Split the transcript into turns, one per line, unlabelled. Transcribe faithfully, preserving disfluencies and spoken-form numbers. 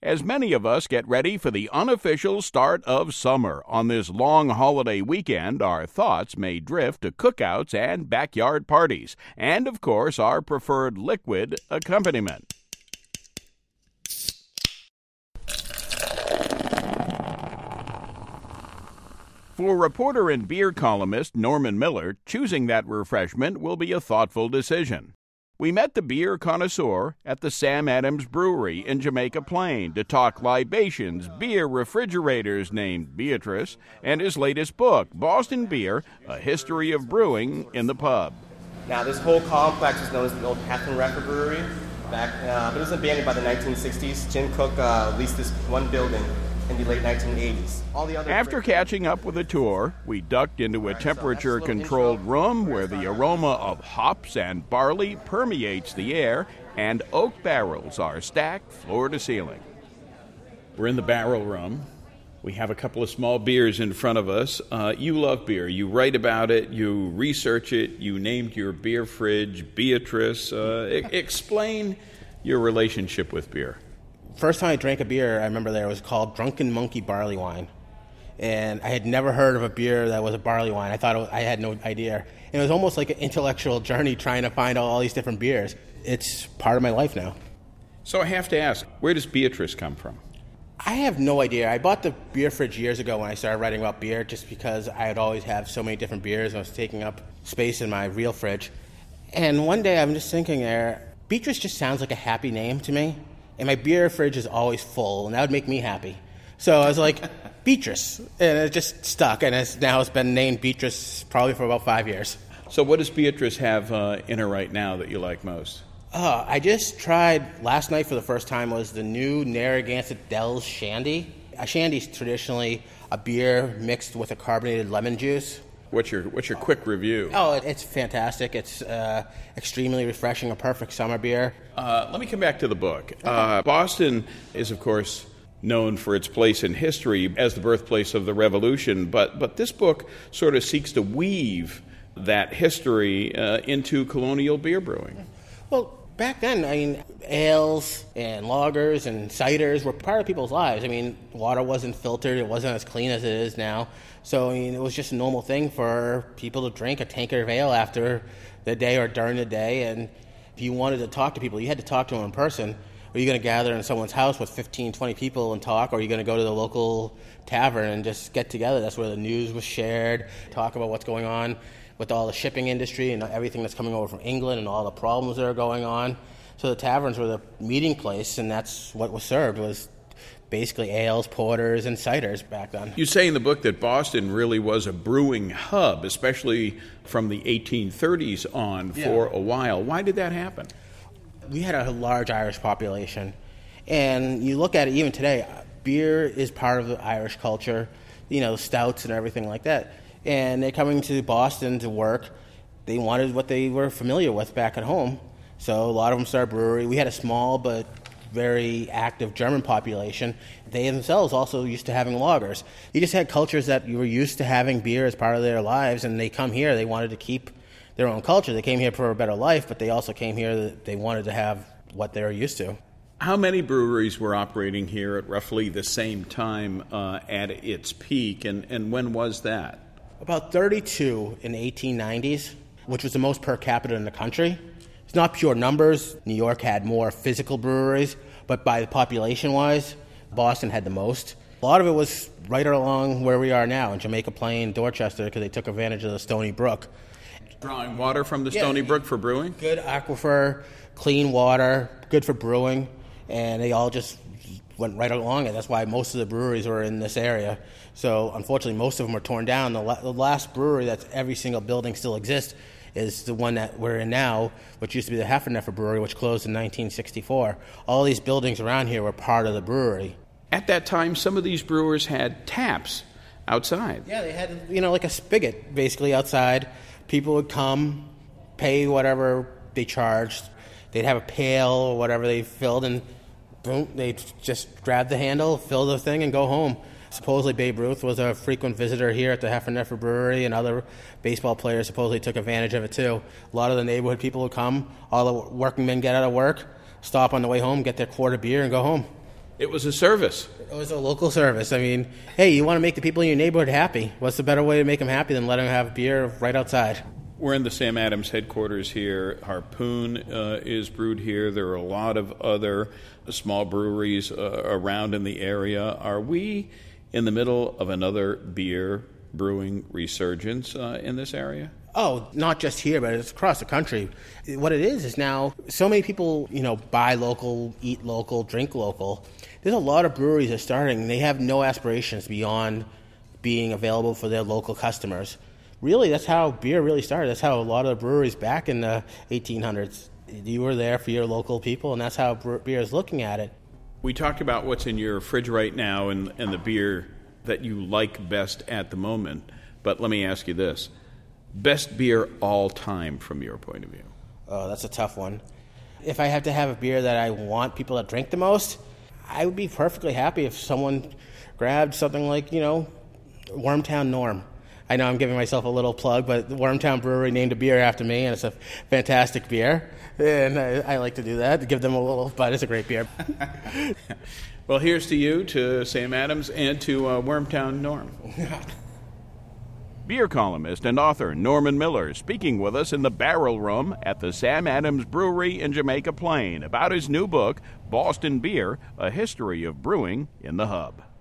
as many of us get ready for the unofficial start of summer. On this long holiday weekend, our thoughts may drift to cookouts and backyard parties, and of course, our preferred liquid accompaniment. For reporter and beer columnist Norman Miller, choosing that refreshment will be a thoughtful decision. We met the beer connoisseur at the Sam Adams Brewery in Jamaica Plain to talk libations, beer refrigerators named Beatrice, and his latest book, Boston Beer, A History of Brewing in the Pub.
Now, this whole complex is known as the old Catherine Refer Brewery. Back, uh, it was abandoned by the nineteen sixties. Jim Cook uh, leased this one building in the late nineteen eighties. All the other
After catching up with a tour, we ducked into a temperature-controlled room where the aroma of hops and barley permeates the air, and oak barrels are stacked floor to ceiling. We're in the barrel room. We have a couple of small beers in front of us. Uh, you love beer. You write about it. You research it. You named your beer fridge Beatrice. Uh, e- explain your relationship with beer.
First time I drank a beer, I remember there, it was called Drunken Monkey Barley Wine. And I had never heard of a beer that was a barley wine. I thought it was, I had no idea. And it was almost like an intellectual journey trying to find all, all these different beers. It's part of my life now.
So I have to ask, where does Beatrice come from?
I have no idea. I bought the beer fridge years ago when I started writing about beer just because I would always have so many different beers and I was taking up space in my real fridge. And one day I'm just thinking there, Beatrice just sounds like a happy name to me. And my beer fridge is always full, and that would make me happy. So I was like, Beatrice. And it just stuck, and it's, now it's been named Beatrice probably for about five years.
So what does Beatrice have uh, in her right now that you like most?
Uh, I just tried, last night for the first time, was the new Narragansett Dells Shandy. A Shandy is traditionally a beer mixed with a carbonated lemon juice.
What's your what's your quick review?
Oh, it's fantastic. It's uh, extremely refreshing, a perfect summer beer.
Uh, let me come back to the book. Uh, Boston is, of course, known for its place in history as the birthplace of the Revolution, but, but this book sort of seeks to weave that history uh, into colonial beer brewing.
Well, back then, I mean, ales and lagers and ciders were part of people's lives. I mean, water wasn't filtered. It wasn't as clean as it is now. So, I mean, it was just a normal thing for people to drink a tankard of ale after the day or during the day. And if you wanted to talk to people, you had to talk to them in person. Are you going to gather in someone's house with fifteen, twenty people and talk, or are you going to go to the local tavern and just get together? That's where the news was shared, talk about what's going on with all the shipping industry and everything that's coming over from England and all the problems that are going on. So the taverns were the meeting place, and that's what was served, was basically ales, porters, and ciders back then.
You say in the book that Boston really was a brewing hub, especially from the eighteen thirties on for
Yeah.
a while. Why did that happen?
We had a large Irish population, and you look at it even today, beer is part of the Irish culture, you know, stouts and everything like that. And they're coming to Boston to work. They wanted what they were familiar with back at home. So a lot of them started a brewery. We had a small but very active German population. They themselves also used to having lagers. You just had cultures that you were used to having beer as part of their lives, and they come here, they wanted to keep their own culture. They came here for a better life, but they also came here that they wanted to have what they were used to.
How many breweries were operating here at roughly the same time uh, at its peak, and, and when was that?
About thirty-two in the eighteen nineties, which was the most per capita in the country. It's not pure numbers. New York had more physical breweries, but by the population-wise, Boston had the most. A lot of it was right along where we are now in Jamaica Plain, Dorchester, because they took advantage of the Stony Brook.
Drawing water from the
Yeah.
Stony Brook for brewing?
Good aquifer, clean water, good for brewing, and they all just went right along it. That's why most of the breweries were in this area. So unfortunately, most of them were torn down. The, la- the last brewery that's every single building still exists is the one that we're in now, which used to be the Heffernefer Brewery, which closed in nineteen sixty-four. All these buildings around here were part of the brewery.
At that time, some of these brewers had taps outside.
Yeah, they had, you know, like a spigot basically outside. People would come, pay whatever they charged. They'd have a pail or whatever they filled, and boom, they'd just grab the handle, fill the thing, and go home. Supposedly Babe Ruth was a frequent visitor here at the Heffernefer Brewery, and other baseball players supposedly took advantage of it too. A lot of the neighborhood people would come, all the working men get out of work, stop on the way home, get their quart of beer, and go home.
It was a service.
It was a local service. I mean, hey, you want to make the people in your neighborhood happy. What's the better way to make them happy than let them have beer right outside?
We're in the Sam Adams headquarters here. Harpoon uh, is brewed here. There are a lot of other small breweries uh, around in the area. Are we in the middle of another beer brewing resurgence uh, in this area?
Oh, not just here, but it's across the country. What it is is now so many people, you know, buy local, eat local, drink local. There's a lot of breweries that are starting. They have no aspirations beyond being available for their local customers. Really, that's how beer really started. That's how a lot of the breweries back in the eighteen hundreds, you were there for your local people, and that's how beer is looking at it.
We talked about what's in your fridge right now and, and the beer that you like best at the moment, but let me ask you this. Best beer all time from your point of view?
Oh, that's a tough one. If I have to have a beer that I want people to drink the most, I would be perfectly happy if someone grabbed something like, you know, Wormtown Norm. I know I'm giving myself a little plug, but the Wormtown Brewery named a beer after me, and it's a fantastic beer. And I, I like to do that, to give them a little, but it's a great beer.
Well, here's to you, to Sam Adams, and to uh, Wormtown Norm. Beer columnist and author Norman Miller speaking with us in the Barrel Room at the Sam Adams Brewery in Jamaica Plain about his new book, Boston Beer, A History of Brewing in the Hub.